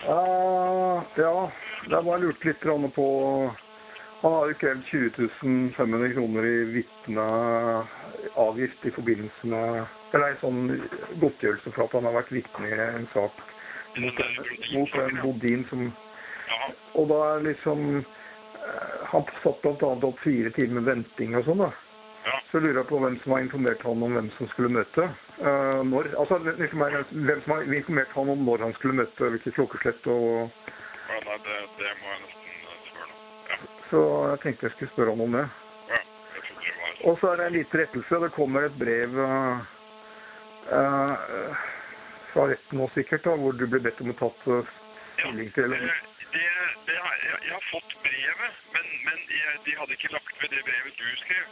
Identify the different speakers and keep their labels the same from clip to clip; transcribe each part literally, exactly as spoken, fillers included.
Speaker 1: Uh, ja, det er bare lurt litt på. Han har jo krevd tjue tusen fem hundre kroner i vitneavgift i forbindelse med, eller en sånn godtgjørelse for at han har vært vitne i en sak mot en, mot en Bodin som, og da er liksom, han satt blant annet opp fire timer venting og sånn da. Så lurer jeg på hvem som har informert han om hvem som skulle møte. Uh, når, altså, hvem som har informert han om når han skulle møte, hvilket klokkeslett og...
Speaker 2: Ja, nei, det, det må jeg nesten spørre noe. Ja.
Speaker 1: Så jeg tenkte jeg skulle spørre han om det.
Speaker 2: Ja, jeg trodde det var...
Speaker 1: Og så er det en liten rettelse. Det kommer et brev uh, uh, fra retten nå sikkert da, hvor du ble bedt om å tatt uh, stilling til...
Speaker 2: Ja, det, det, det har, jeg, jeg har fått brevet, men, men jeg, de hadde ikke lagt ved det brevet du skrev.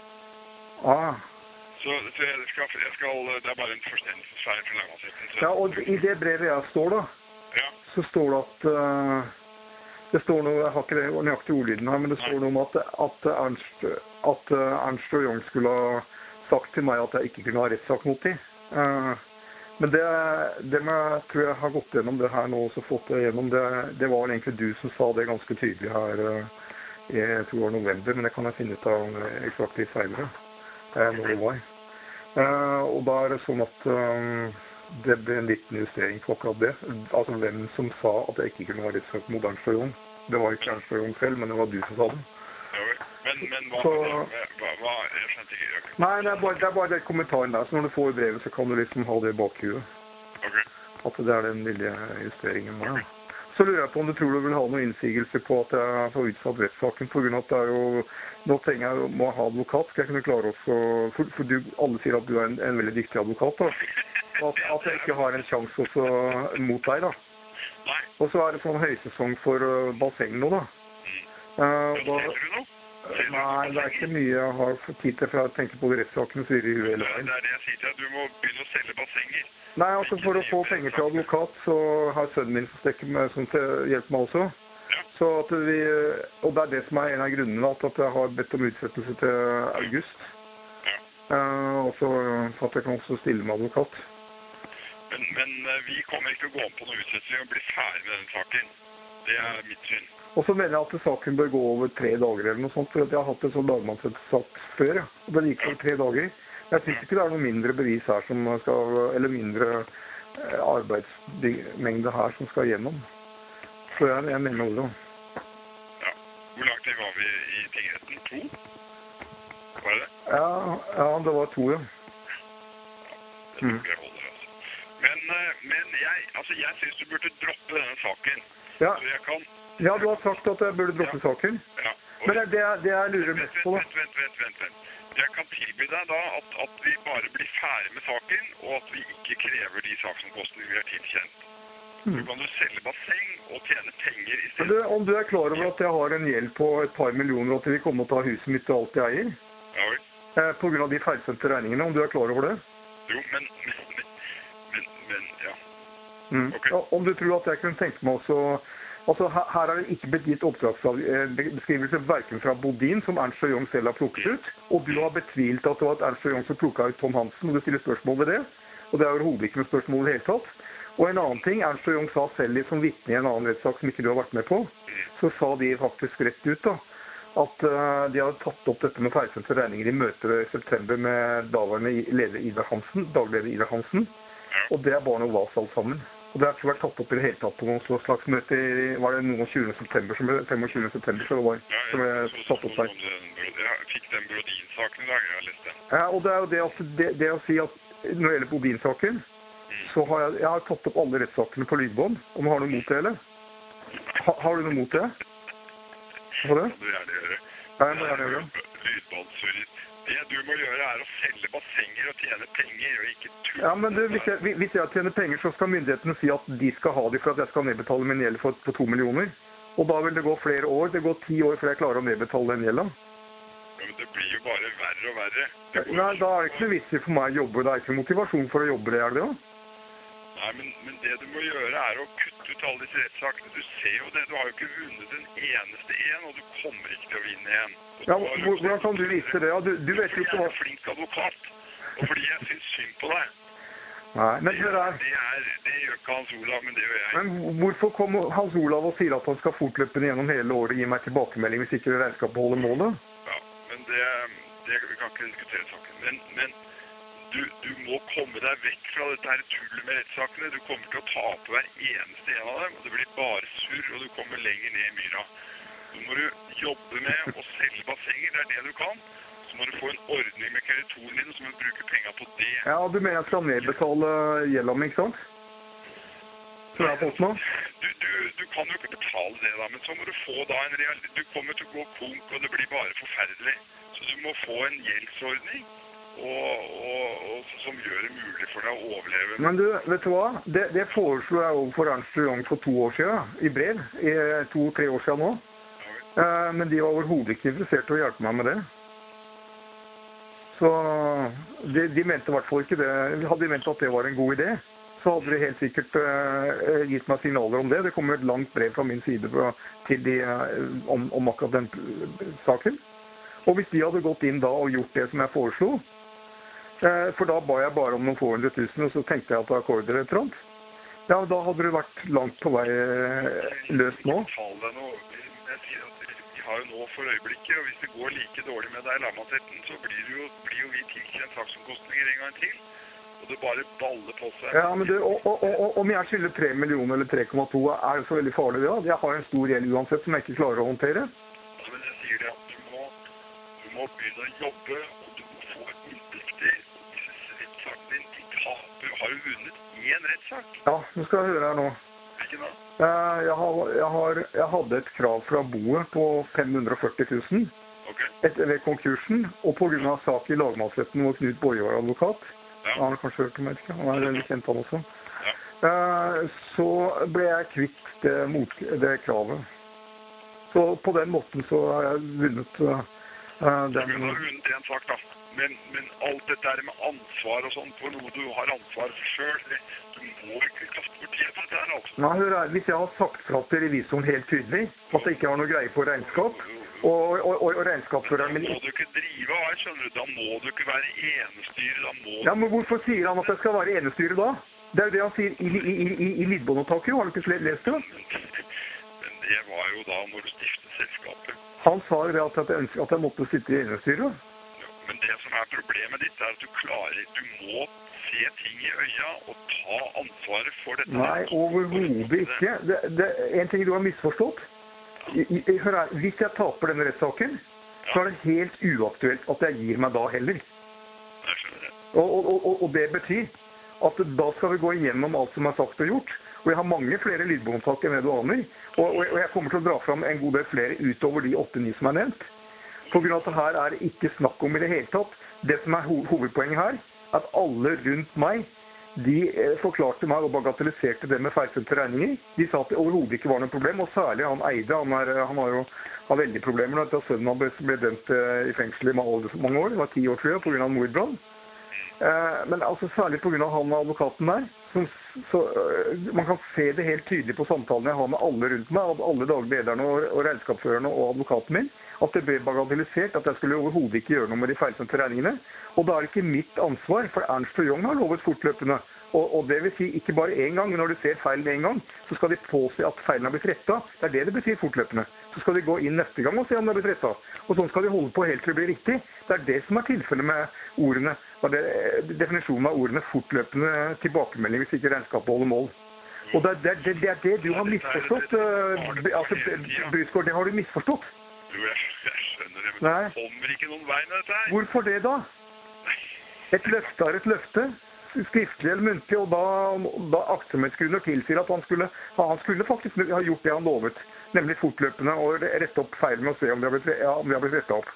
Speaker 1: Ah.
Speaker 2: Så, så jeg, skal, jeg skal, det er bare en forstendelsesfeil fra lagmannsretten.
Speaker 1: Ja, og i det brevet jeg står da,
Speaker 2: ja.
Speaker 1: Så står det at, uh, det står noe, jeg har ikke det nøyaktig ordlyden her, men det Nei. Står noe om at, at, Ernst, at Ernst og Young skulle ha sagt til meg at jeg ikke kunne ha rettssak mot dem. Uh, men det, det med, jeg tror jeg har gått gjennom det her nå, og så fått det gjennom, det, det var egentlig du som sa det ganske tydelig her, uh, jeg tror det var november, men det kan jeg finne ut av eksakt litt senere. Eh, når det var. Eh, og da er det sånn at um, det ble en liten justering på akkurat det. Altså hvem som sa at jeg ikke kunne ha rettssak mot Ernst og Young. Det var ikke Ernst og Young selv, men det var du som sa det.
Speaker 2: Ja, men, men hva,
Speaker 1: så,
Speaker 2: hva, hva, jeg skjønte ikke. Okay.
Speaker 1: Nei, det er, bare, det er bare det kommentaren der, så når du får brevet så kan du liksom ha det i bakhuet.
Speaker 2: Okay.
Speaker 1: At det er den lille justeringen der. Okay. Så lurer jeg på om du tror du vil ha noen innsigelse på at jeg får utsatt rettssaken, på grunn av at det er jo, nå trenger jeg må ha advokat, skal jeg kunne klare oss å, for, for du, alle sier at du er en, en veldig dyktig advokat da, at, at jeg ikke har en sjanse også mot deg da.
Speaker 2: Nei.
Speaker 1: Og så er det sånn høysesong for uh, basseng nå da.
Speaker 2: Uh, da Ser du noe?
Speaker 1: Nei, det er ikke mye jeg har fått tid til, for jeg tenker på de rettssakene som sier i huet hele veien.
Speaker 2: Det er det jeg sier til deg, du må begynne å selge bassenger.
Speaker 1: Nei, altså for å få penger til advokat, så har sønnen min som stekker med sånn til hjelp meg også.
Speaker 2: Ja.
Speaker 1: Så at vi, og det er det som er en av grunnene, at jeg har bedt om utsettelse til august.
Speaker 2: Ja.
Speaker 1: Uh, og så at jeg kan også stille med advokat.
Speaker 2: Men, men vi kommer ikke til å gå om på noe utsettelse og bli ferdig med den saken. Det er mitt syn.
Speaker 1: Og så mener jeg at saken bør gå over tre dager eller noe sånt, for jeg har hatt en sånn lagmannsrettssak før, ja. Og det gikk over tre dager. Jeg synes ikke det er noe mindre bevis her som skal, eller mindre arbeidsmengde her som skal gjennom. Så jeg, jeg mener det.
Speaker 2: Ja. Hvor lang tid var vi i tingretten? To? Var det det?
Speaker 1: Ja, ja, det var to, ja.
Speaker 2: Det tror jeg holder, altså. Men, men jeg, altså, jeg synes du burde droppe denne saken.
Speaker 1: Ja.
Speaker 2: Så jeg kan...
Speaker 1: Ja, du har sagt at jeg burde droppe ja. Saken.
Speaker 2: Ja.
Speaker 1: Men det er det, det jeg lurer mest på, da.
Speaker 2: Vent, vent, vent, vent, vent. Jeg kan tilby deg da at, at vi bare blir ferdig med saken, og at vi ikke krever de saksomkostninger vi har tilkjent. Mm. Så kan du selge basseng og tjene penger i stedet.
Speaker 1: Du, om du er klar over at jeg har en gjeld på et par millioner, og at vi kommer til å ta huset mitt og alt jeg eier?
Speaker 2: Ja, vel.
Speaker 1: Eh, på grunn av de feilsendte regningene, om du er klar over det?
Speaker 2: Jo, men, men, men, men ja.
Speaker 1: Mm.
Speaker 2: Okay.
Speaker 1: Ja. Om du tror at jeg kunne tenke meg også... Altså, her, her er det ikke blitt gitt oppdragsbeskrivelse hverken fra Bodin, som Ernst og Young selv har plukket ut, og du har betvilt at det var Ernst og Young som plukket ut Tom Hansen, og du stiller spørsmål ved det, og det er overhodet ikke noe spørsmål i det hele tatt. Og en annen ting, Ernst og Young sa selv som vitne i en annen rettssak som ikke du har vært med på, så sa de faktisk rett ut da, at uh, de hadde tatt opp dette med feilsendte regninger i møter i september med daværende leder Idar Hansen, dagleder Idar Hansen, og det er bare noe vas alt sammen. Og det har ikke vært tatt opp i det hele tatt på noen slags møte i, var det noen tjuende september, som ble, femogtjuende september, så det var,
Speaker 2: ja,
Speaker 1: som ble tatt opp der.
Speaker 2: Jeg fikk den Brodin-saken i dag, jeg har lest den.
Speaker 1: Ja, og det er jo det, altså, det, det å si at når det gjelder Bodin-saken, mm. så har jeg, jeg har tatt opp alle rettssakene på lydbånd, om du har noe mot det, eller? Ha, har du noe mot det? Hva det?
Speaker 2: Det må du gjerne gjøre.
Speaker 1: Ja, jeg må gjerne gjøre det.
Speaker 2: Lydbåndsurrer. Det du må gjøre er å selge bassenger og tjene penger, og ikke tulle.
Speaker 1: Ja, men du, hvis, jeg, hvis jeg tjener penger, så skal myndighetene si at de skal ha det for at jeg skal nedbetale min gjeld for, for to millioner. Og da vil det gå flere år. Det går ti år før jeg klarer å nedbetale den gjelden.
Speaker 2: Ja, men det blir jo bare verre og verre.
Speaker 1: Nei, da er det ikke noe vits i for meg å jobbe. Det er ikke noe motivasjon for å jobbe det, er det jo?
Speaker 2: Nei, men, men det du må gjøre er å kutte ut alle disse rettssakene. Du ser jo det, du har jo ikke vunnet en eneste en, og du kommer ikke til å vinne en.
Speaker 1: Ja, hvordan kan du vise det? Ja, du, du vet jo ikke hva...
Speaker 2: Jeg er flink advokat, og fordi jeg synes synd på deg.
Speaker 1: Nei, men
Speaker 2: det,
Speaker 1: hør her.
Speaker 2: Det, er, det gjør ikke Hans Olav, men det gjør jeg.
Speaker 1: Men hvorfor kom Hans Olav og sier at han skal fortløpende gjennom hele året gi meg tilbakemelding hvis ikke regnskapet holder målet?
Speaker 2: Ja, men det, det vi kan ikke diskutere saken. Men, men du, du må komme deg vekk fra dette her tullet med rettssakene. Du kommer til å tape hver eneste en av dem, og det blir bare surr, og du kommer lenger ned i myra. Nå må du jobbe med å selge bassenger, det er det du kan. Så må du få en ordning med kreditoren din, så må du bruke penger på det.
Speaker 1: Ja, du mener jeg skal nedbetale gjelden, ikke sant? Som jeg har fått nå?
Speaker 2: Du, du, du kan jo ikke betale det da, men så må du få da en real... Du kommer til å gå konk, og det blir bare forferdelig. Så du må få en gjeldsordning, og, og, og, som gjør det mulig for deg å overleve.
Speaker 1: Men du, vet du hva? Det, det foreslo jeg overfor Ernst og Young for to år siden, i brev, i to-tre år siden nå. Ja, men de var overhodet ikke interessert i å hjelpe meg med det. Så de, de mente i hvert fall ikke det. Hadde de ment at det var en god idé, så hadde de helt sikkert uh, gitt meg signaler om det. Det kommer et langt brev fra min side fra, til de uh, om, om akkurat den saken. Og hvis de hadde gått inn da og gjort det som jeg foreslo, uh, for da ba jeg bare om noen få hundre tusen, og så tenkte jeg at det var akkorder et eller annet. Ja, da hadde det vært langt på vei uh, løst nå.
Speaker 2: Jeg sier at vi har jo nå for øyeblikket, og hvis det går like dårlig med deg i lagmannsretten, så blir, det jo, blir jo vi tilkjent saksomkostninger en gang til. Og det bare baller på seg.
Speaker 1: Ja, men du, og, og, og, om jeg skylder tre millioner eller tre komma to, er det så veldig farlig det da? Jeg har en stor gjeld uansett som jeg ikke klarer å håndtere.
Speaker 2: Ja, men jeg sier det at du må, du må begynne å jobbe, og du må få inntekter. Disse rettssakene din, de taper. Har du vunnet én rettssak?
Speaker 1: Ja, nå skal jeg høre her nå.
Speaker 2: Hvilken da?
Speaker 1: Jeg, har, jeg, har, jeg hadde et krav fra boet på fem hundre og førti tusen
Speaker 2: okay.
Speaker 1: etter ved konkursen, og på grunn av sak i lagmannsretten hvor Knut Borge var advokat, ja. Han har kanskje hørt om det, han er veldig kjent han også, ja. Så ble jeg kvitt det, mot, det kravet. Så på den måten så har jeg vunnet uh, den...
Speaker 2: Du kunne ha vunnet en sak da, men, men alt dette er med ansvar og sånn, for noe du har ansvar for selv, du må ikke kaste bort tid på dette her, altså.
Speaker 1: Nei, hør her, hvis jeg har sagt fra til revisoren helt tydelig, at jeg ikke har noe greie på regnskap, og, og, og, og regnskapsføreren...
Speaker 2: Da må du ikke drive av, skjønner du, da må du ikke være enestyre, da må...
Speaker 1: Ja, men hvorfor sier han at jeg skal være enestyre da? Det er jo det han sier i, i, i, i Lidbåndopptaket, har du ikke lest det?
Speaker 2: Men det var jo da når du stiftet selskapet.
Speaker 1: Han sa jo det at jeg ønsket at jeg måtte sitte i enestyre.
Speaker 2: Men det som er problemet ditt er at du klarer, du må se ting i øya og ta ansvaret for dette.
Speaker 1: Nei, overhodet ikke. Det, det, en ting du har misforstått. I, i, hør her, hvis jeg taper denne rettssaken, ja. Så er det helt uaktuelt at jeg gir meg da heller.
Speaker 2: Jeg skjønner det.
Speaker 1: Og, og, og, og det betyr at da skal vi gå igjennom alt som er sagt og gjort. Og jeg har mange flere lydbåndtak enn det du aner. Og, og, og jeg kommer til å dra fram en god del flere utover de åtte ni som er nevnt. På grunn av at her er det ikke snakk om i det hele tatt. Det som er ho hovedpoenget her, at alle rundt meg, de eh, forklarte meg og bagatelliserte det med feilsendte regninger. De sa at det overhodet ikke var noe problem, og særlig han Eide, han, er, han har jo har veldig problemer når sønnen han ble, ble dømt eh, i fengsel i mange år, det var ti år tror jeg, på grunn av mordbrann. Eh, men altså særlig på grunn av han og advokaten der, som, så, uh, man kan se det helt tydelig på samtalene jeg har med alle rundt meg, av alle daglederne og, og regnskapsførerne og advokaten min, at det ble bagatellisert, at jeg skulle overhodet ikke gjøre noe med de feilsendte regningene. Og da er det ikke mitt ansvar, for Ernst og Young har lovet fortløpende. Og, og det vil si ikke bare en gang, men når du ser feilen en gang, så skal de påse at feilen har blitt rettet. Det er det det betyr fortløpende. Så skal de gå inn neste gang og se om det har blitt rettet. Og sånn skal de holde på helt til det blir riktig. Det er det som er tilfellet med ordene. Det er definisjonen av ordene fortløpende tilbakemelding hvis ikke regnskapet holder mål. Og det er det, det, det, er det du har misforstått. Uh, altså, Brysgaard, det har du misforstått.
Speaker 2: Jo, jeg, jeg skjønner det, men det kommer ikke noen vei med dette her.
Speaker 1: Hvorfor det da? Et løfte er et løfte, skriftlig eller muntlig, og da, da aktsomhetsgrunner tilsier at han skulle, han skulle faktisk ha gjort det han lovet, nemlig fortløpende og rette opp feilen og se om det har blitt, ja, om det har blitt rettet opp.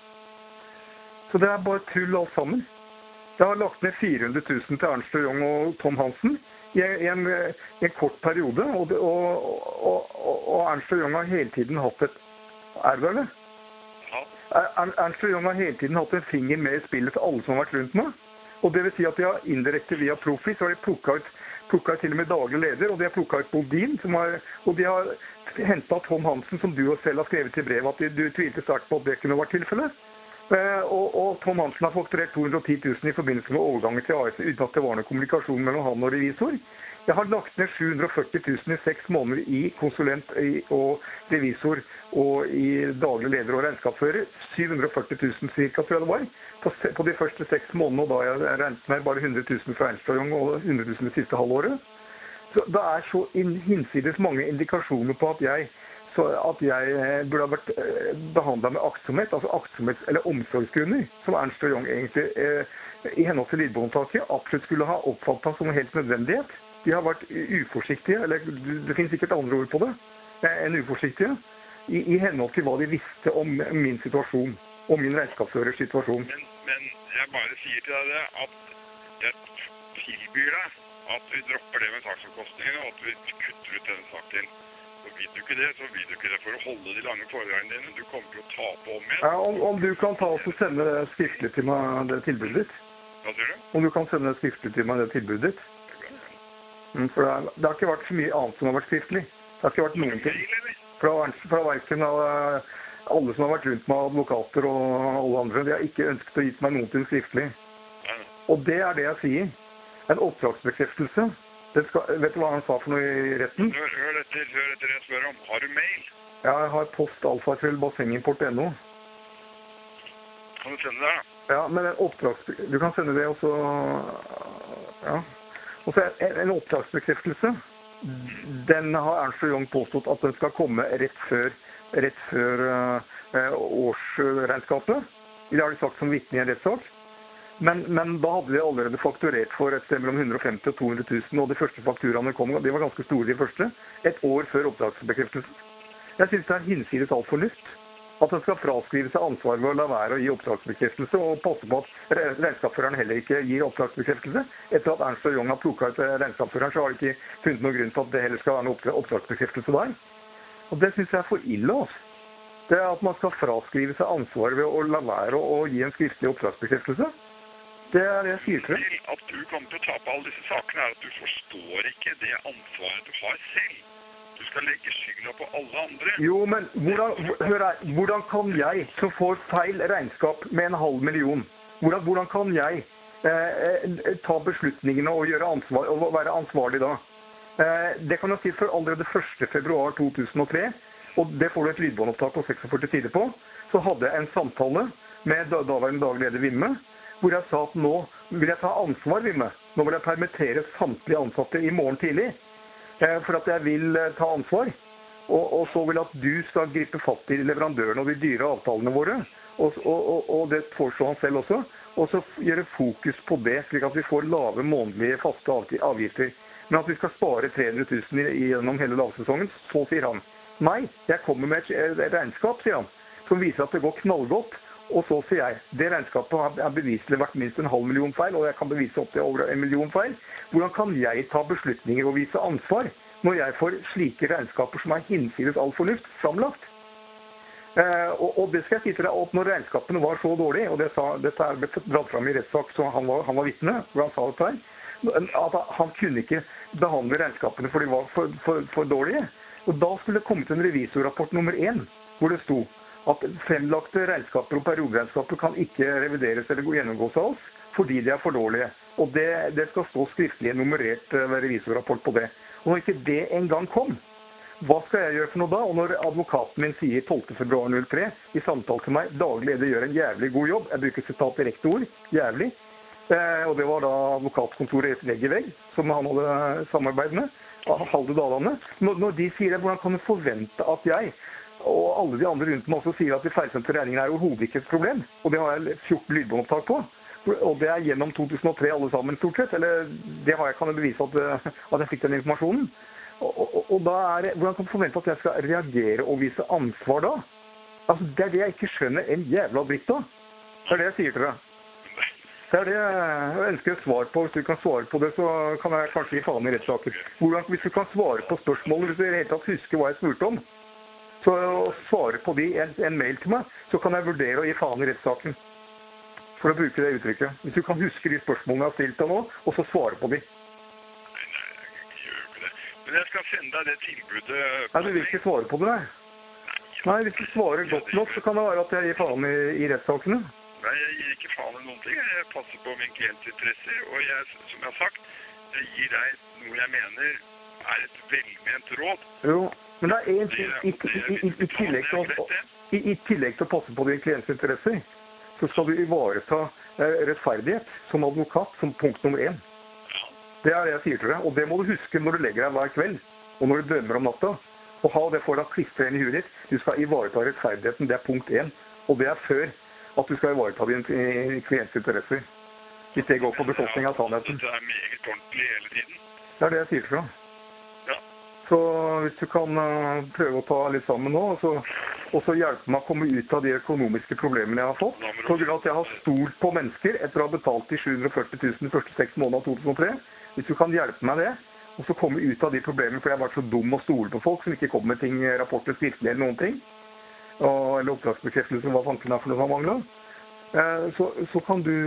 Speaker 1: Så det er bare tull alt sammen. Jeg har lagt ned fire hundre tusen til Ernst og Young og Tom Hansen i en, i en kort periode, og, det, og, og, og, og Ernst og Young har hele tiden hatt et, er det eller? Ernst og Young har hele tiden hatt en finger med i spillet til alle som har vært rundt meg. Og det vil si at de har indirekte via Profi, så har de plukket ut, plukket ut til og med daglig leder, og de har plukket ut Bodin, som har, og de har hentet Tom Hansen, som du selv har skrevet i brevet, at du tvilte sterkt på at det kunne vært tilfellet. Eh, og, og Tom Hansen har fakturert to hundre og ti tusen i forbindelse med overgangen til A S uten at det var noen kommunikasjon mellom han og revisor. Jeg har lagt ned sju hundre og førti tusen i seks måneder i konsulent i, og revisor og i daglig leder og regnskapsfører. syv hundre og førti tusen cirka, tror jeg det var, på, på de første seks månedene, og da jeg regnet med bare hundre tusen fra Ernst og Young og hundre tusen det siste halvåret. Så det er så hinsides mange indikasjoner på at jeg, så at jeg burde ha vært behandlet med aktsomhet, altså aktsomhets- eller omsorgsgrunner, som Ernst og Young egentlig eh, i henhold til lydbåndtaket absolutt skulle ha oppfattet som en helt nødvendighet. De har vært uforsiktige, eller det finnes sikkert andre ord på det, enn uforsiktige, i, i henhold til hva de visste om min situasjon, om min regnskapsførers situasjon.
Speaker 2: Men, men jeg bare sier til deg det, at jeg tilbyr deg at vi dropper det med saksomkostningene, og at vi kutter ut denne saken. Og vil du ikke det, så vil du ikke det for å holde de lange foredragene dine. Du kommer til å tape om igjen.
Speaker 1: Ja, om, om du kan ta oss og sende det skriftlig til meg, det tilbudet ditt.
Speaker 2: Hva sier du?
Speaker 1: Om du kan sende det skriftlig til meg, det tilbudet ditt. For det, er, det har ikke vært så mye annet som har vært skriftlig. Det har ikke vært noen ting. Fra, fra verken av alle som har vært rundt med advokater og alle andre. De har ikke ønsket å gi meg noen ting skriftlig. Og det er det jeg sier. En oppdragsbekreftelse. Det skal, vet du hva han sa for noe i retten?
Speaker 2: Hør, hør etter, hør etter det jeg spør om. Har du mail?
Speaker 1: Ja, jeg har post alfakrøll bassengimport punktum no.
Speaker 2: Kan du sende det da?
Speaker 1: Ja, men en oppdragsbekreftelse... Du kan sende det også... Ja... Og så en, en oppdragsbekreftelse, den har Ernst og Young påstått at den skal komme rett før, rett før uh, årsregnskapet. Det har de sagt som vitne i en rettssak. Men, men da hadde de allerede fakturert for et sted mellom hundre og femti og to hundre tusen, og de første fakturaene kom, de var ganske store de første, et år før oppdragsbekreftelsen. Jeg synes det er hinsides all fornuft. At den skal fraskrive seg ansvar ved å la være å gi oppdragsbekreftelse, og passe på at regnskapsføreren heller ikke gir oppdragsbekreftelse. Etter at Ernst og Young har plukket ut regnskapsføreren, så har de ikke funnet noen grunn til at det heller skal være noen oppdragsbekreftelse der. Og det synes jeg er for ille, altså. Det er at man skal fraskrive seg ansvar ved å la være å gi en skriftlig oppdragsbekreftelse. Det er det jeg sier til deg.
Speaker 2: At du kommer til å tape alle disse sakene er at du forstår ikke det ansvaret du har selv. Du skal legge skylda på alle andre.
Speaker 1: Jo, men hvordan, hør her, hvordan kan jeg som får feil regnskap med en halv million, hvordan, hvordan kan jeg eh, ta beslutningene og, gjøre ansvar, og være ansvarlig da? Eh, det kan jeg si for allerede første februar to tusen og tre, og det får du et lydbåndopptak på førtiseks sider på, så hadde jeg en samtale med daværende daglig leder Vimme, hvor jeg sa at nå vil jeg ta ansvar, Vimme. Nå vil jeg permittere samtlige ansatte i morgen tidlig. For at jeg vil ta ansvar, og, og så vil at du skal gripe fatt i leverandørene og de dyre avtalene våre, og, og, og det foreslår han selv også, og så gjøre fokus på det, slik at vi får lave månedlige faste avgifter. Men at vi skal spare tre hundre tusen gjennom hele lavsesongen, så sier han. Nei, jeg kommer med et regnskap, sier han, som viser at det går knallgodt. Og så sier jeg, det regnskapet har beviselig vært minst en halv million feil, og jeg kan bevise opp til over en million feil. Hvordan kan jeg ta beslutninger og vise ansvar når jeg får slike regnskaper som er hinsides all fornuft framlagt? Eh, og, og det skal jeg si til deg, at når regnskapene var så dårlige, og det sa, dette er blitt dratt fram i rettssak, så han var, han var vitne, hvor han sa dette her, at han kunne ikke behandle regnskapene for de var for, for, for dårlige. Og da skulle det komme til en revisorrapport nummer én, hvor det sto at fremlagte regnskaper og perioderegnskaper kan ikke revideres eller gjennomgås av oss, fordi de er for dårlige. Og det, det skal stå skriftlig nummerert revisorrapport på det. Og når ikke det engang kom, hva skal jeg gjøre for noe da? Og når advokaten min sier tolvte februar null tre i samtale til meg, daglig leder gjør en jævlig god jobb, jeg bruker sitat direkte ord, jævlig, eh, og det var da advokatkontoret vegg i vegg, som han hadde samarbeid med, Halde Dalane. Når, når de sier det, hvordan kan du forvente at jeg og alle de andre rundt meg også sier at de feilsendte regningene er overhodet ikke et problem. Og det har jeg fjorten lydbåndopptak på. Og det er gjennom to tusen og tre alle sammen stort sett. Eller det har jeg, kan jeg bevise at, at jeg fikk den informasjonen. Og, og, og da er det, hvordan kan du forvente at jeg skal reagere og vise ansvar da? Altså, det er det jeg ikke skjønner en jævla dritt av. Det er det jeg sier til deg. Det er det jeg ønsker et svar på. Hvis du kan svare på det, så kan jeg kanskje gi faen i rettssaker. Hvordan, hvis du kan svare på spørsmålet, hvis du i det hele tatt husker hva jeg spurte om, så å svare på de en, en mail til meg, så kan jeg vurdere å gi faen i rettssaken. For å bruke det uttrykket. Hvis du kan huske de spørsmålene jeg har stilt deg nå, og så svare på de.
Speaker 2: Nei, nei, jeg gjør ikke det. Men jeg skal sende deg det tilbudet...
Speaker 1: Nei, du vil ikke svare på det, nei. Nei, hvis du svarer godt nok, så kan det være at jeg gir faen i, i rettssakene.
Speaker 2: Nei, jeg gir ikke faen i noen ting. Jeg passer på min klientinteresser, og jeg, som jeg har sagt, jeg gir deg noe jeg mener er et velment råd.
Speaker 1: Jo, men det er en ting, i, i, i, i, tillegg til å, i, i tillegg til å passe på din klientinteresser, så skal du ivareta eh, rettferdighet som advokat, som punkt nummer én. Det er det jeg sier til deg, og det må du huske når du legger deg hver kveld, og når du drømmer om natta. Og ha det for deg klistret inn i huet ditt. Du skal ivareta rettferdigheten, det er punkt én. Og det er før at du skal ivareta din klients interesser. Hvis det går på bekostning av sannheten.
Speaker 2: Det er meget ordentlig hele tiden.
Speaker 1: Det er det jeg sier til deg.
Speaker 2: Ja.
Speaker 1: Så hvis du kan uh, prøve å ta litt sammen nå, og så, og så hjelpe meg å komme ut av de økonomiske problemene jeg har fått, på grunn av at jeg har stolt på mennesker etter å ha betalt de sju hundre og førti tusen de første seks måneder av to tusen og tre. Hvis du kan hjelpe meg det, og så komme ut av de problemene, for jeg har vært så dum å stole på folk som ikke kommer med ting, rapporter, skriftlig eller noen ting, og, eller oppdragsbekreftelser, hva fanken er for noe som mangler, eh, så, så kan du,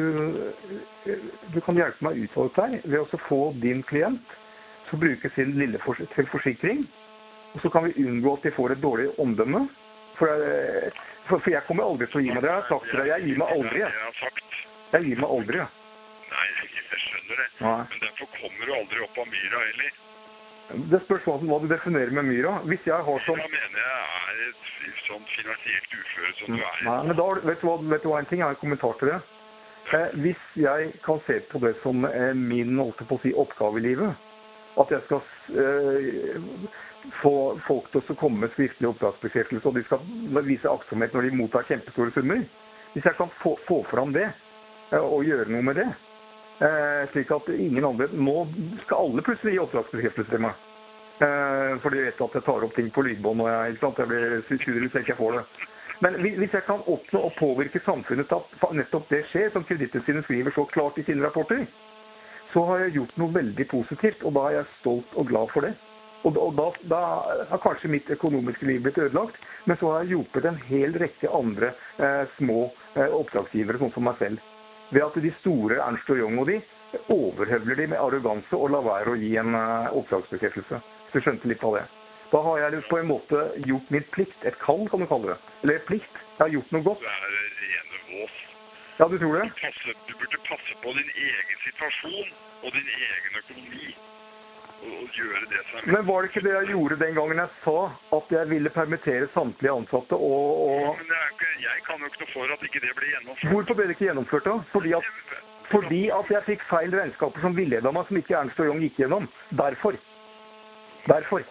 Speaker 1: du kan hjelpe meg ut av dette her, ved å få din klient som bruker sin lille for, til forsikring, og så kan vi unngå at de får et dårlig omdømme, for jeg, for, for jeg kommer aldri til å gi meg det. Jeg har sagt til deg, jeg gir meg aldri. Jeg gir meg aldri.
Speaker 2: Nei, jeg skjønner det.
Speaker 1: Nei.
Speaker 2: Men derfor kommer du aldri opp av myra heller.
Speaker 1: Det spørs hva du definerer med myra. Hvis jeg har sånn...
Speaker 2: Da mener jeg er et sånt finansielt uføre som du er.
Speaker 1: Nei, men da, vet du hva, vet du hva en ting? Jeg har en kommentar til det. Eh, hvis jeg kan se på det som eh, min, holdt på å si, oppgave i livet, at jeg skal eh, få folk til å komme med skriftlig oppdragsbekreftelse, og de skal vise aktsomhet når de mottar kjempestore summer. Hvis jeg kan få, få fram det, eh, og gjøre noe med det, Eh, slik at ingen andre, nå skal alle plutselig gi oppdragsbekreftelse til meg. Eh, for de vet at jeg tar opp ting på lydbånd, og jeg, ikke sant, jeg blir sur hvis jeg ikke får det. Men hvis jeg kan oppnå og påvirke samfunnet til at nettopp det skjer, som Kredittilsynet skriver så klart i sine rapporter, så har jeg gjort noe veldig positivt, og da er jeg stolt og glad for det. Og, og da, da har kanskje mitt økonomiske liv blitt ødelagt, men så har jeg hjulpet en hel rekke andre eh, små eh, oppdragsgivere, sånn som meg selv. Ved at de store Ernst og Young og de overhøvler de med arroganse og lar være å gi en uh, oppdragsbekreftelse. Så du skjønte litt av det. Da har jeg på en måte gjort min plikt, et kall kan du kalle det. Eller plikt. Jeg har gjort noe godt.
Speaker 2: Du er rene vås.
Speaker 1: Ja, du tror det?
Speaker 2: Du, passe, du burde passe på din egen situasjon og din egen økonomi. Og, og gjøre det som er...
Speaker 1: Men var det ikke det jeg gjorde den gangen jeg sa at jeg ville permittere samtlige ansatte og... og...
Speaker 2: Ja, men jeg, ikke, jeg kan jo ikke noe for at ikke det ble gjennomført.
Speaker 1: Hvorfor ble det ikke gjennomført da? Fordi at, fordi at jeg fikk feil regnskaper som villedet meg, som ikke Ernst og Young gikk gjennom. Derfor. Derfor.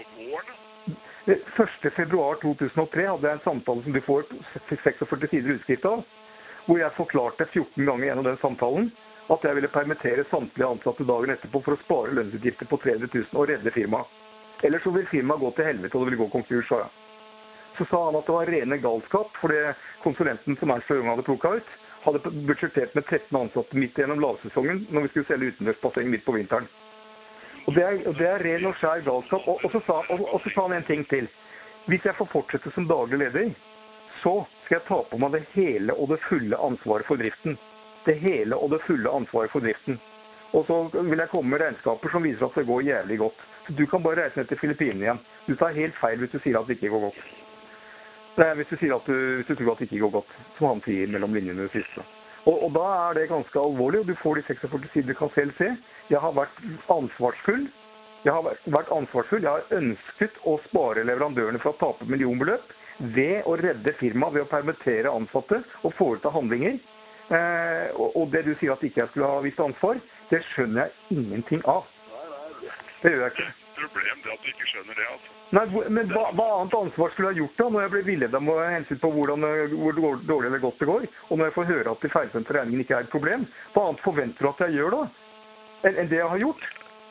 Speaker 1: første februar to tusen og tre hadde jeg en samtale som du får seksogførti sider utskrift av, hvor jeg forklarte fjorten ganger gjennom den samtalen at jeg ville permittere samtlige ansatte dagen etterpå for å spare lønnsutgifter på tre hundre tusen og redde firmaet. Ellers så vil firmaet gå til helvete, og det vil gå konkurs, sa jeg. Så sa han at det var rene galskap, fordi konsulenten som Ernst og Young hadde plukket ut, hadde budsjettert med tretten ansatte midt gjennom lavsesongen når vi skulle selge utendørsbasseng midt på vinteren. Og det er, og det er ren og skjær galskap. Og, og, så sa, og, og så sa han en ting til. Hvis jeg får fortsette som daglig leder, så skal jeg ta på meg det hele og det fulle ansvaret for driften. Det hele og det fulle ansvaret for driften. Og så vil jeg komme med regnskaper som viser at det går jævlig godt. Så du kan bare reise ned til Filippinene igjen. Du tar helt feil hvis du sier at det ikke går godt. Nei, hvis du sier at du, hvis du tror at det ikke går godt, som han sier mellom linjene det siste. Og, og da er det ganske alvorlig, og du får de seksogførti sider du kan selv se. Jeg har vært ansvarsfull. Jeg har vært, vært ansvarsfull. Jeg har ønsket å spare leverandørene fra å tape millionbeløp ved å redde firmaet, ved å permittere ansatte og foreta handlinger. Eh, og, og det du sier at ikke jeg skulle ha vist ansvar, det skjønner jeg ingenting av. Det gjør jeg ikke.
Speaker 2: Problem det at du ikke skjønner det, altså.
Speaker 1: Nei, men hva, hva annet ansvar skulle jeg ha gjort da, når jeg ble villedet med hensyn på hvordan, hvor dårlig eller godt det går, og når jeg får høre at de feilsendte regningen ikke er et problem? Hva annet forventer du at jeg gjør da, enn, enn det jeg har gjort?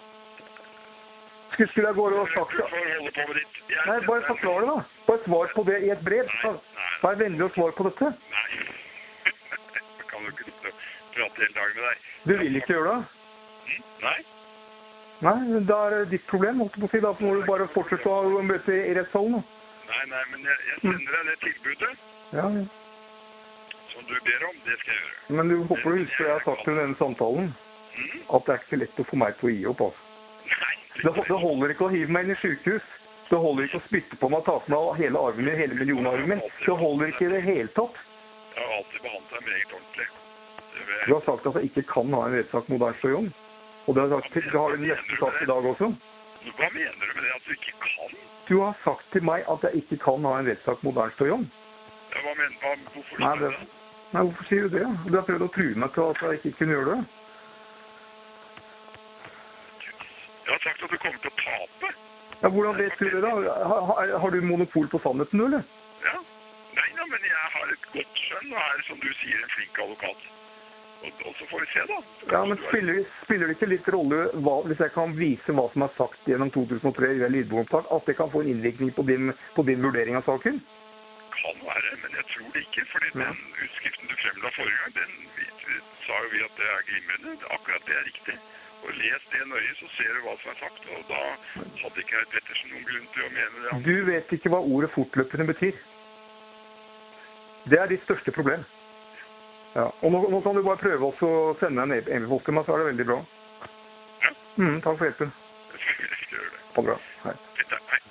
Speaker 1: Skulle, skulle jeg gå og sagt det? Nei, bare forklar det da. Bare svar på det i et brev. Vær vennlig og svar på dette.
Speaker 2: Nei. Jeg kan jo ikke prate hele dagen med deg.
Speaker 1: Du vil ikke gjøre det?
Speaker 2: Mm, nei.
Speaker 1: Nei, det er ditt problem, holdt på å si. Da må du bare fortsette å møte i rettssalen.
Speaker 2: Nei, nei, men jeg, jeg sender deg det tilbudet.
Speaker 1: Ja, ja.
Speaker 2: Som du ber om, det skal jeg gjøre.
Speaker 1: Men du håper du husker jeg har sagt til denne samtalen, mm? at det er ikke lett å få meg til å gi opp, altså.
Speaker 2: Nei.
Speaker 1: Det, det holder ikke å hive meg inn i sykehus. Det holder ikke å spytte på meg og ta for meg hele arven min, hele millionarven min. Det holder ikke i det hele tatt.
Speaker 2: Jeg har alltid behandlet deg meget ordentlig. Det vil...
Speaker 1: Du har sagt at jeg ikke kan ha en rettssak mot Ernst og Young. Og det har sagt til, du har en neste sak i dag også.
Speaker 2: Hva mener du med det at du ikke kan?
Speaker 1: Du har sagt til meg at jeg ikke kan ha en rettssak mot Ernst og Young.
Speaker 2: Ja, hva mener hva, hvorfor
Speaker 1: Nei,
Speaker 2: det?
Speaker 1: det? Nei, hvorfor sier du det? Du har prøvd å true meg til at jeg ikke kunne gjøre det.
Speaker 2: Jeg har sagt at du kommer til å tape.
Speaker 1: Ja, hvordan vet du det da? Har, har, har du monopol på sannheten nå, eller?
Speaker 2: Ja. Nei, da, men jeg har et godt skjønn, og er, som du sier, en flink advokat. Og, og så får vi se, da.
Speaker 1: Ja, men spiller, spiller det ikke litt rolle hva, hvis jeg kan vise hva som er sagt gjennom to tusen og tre i det lydbokopptak, at det kan få en innvirkning på din, på din vurdering av saken?
Speaker 2: Kan være, men jeg tror det ikke, fordi ja. Den utskriften du fremla forrige gang, den vi, vi, sa jo vi at det er glimrende. Akkurat det er riktig. Og les det nøye, så ser du hva som er sagt, og da hadde ikke herr Pettersen noen grunn til å mene det.
Speaker 1: Du vet ikke hva ordet fortløpende betyr. Det er ditt største problem. Ja, og nå, nå kan du bare prøve også å sende en e-post til meg, så er det veldig bra.
Speaker 2: Ja.
Speaker 1: Mm, takk for hjelpen.
Speaker 2: Jeg skal, jeg skal gjøre det.
Speaker 1: Ha det bra. Hei.
Speaker 2: Litt, hei.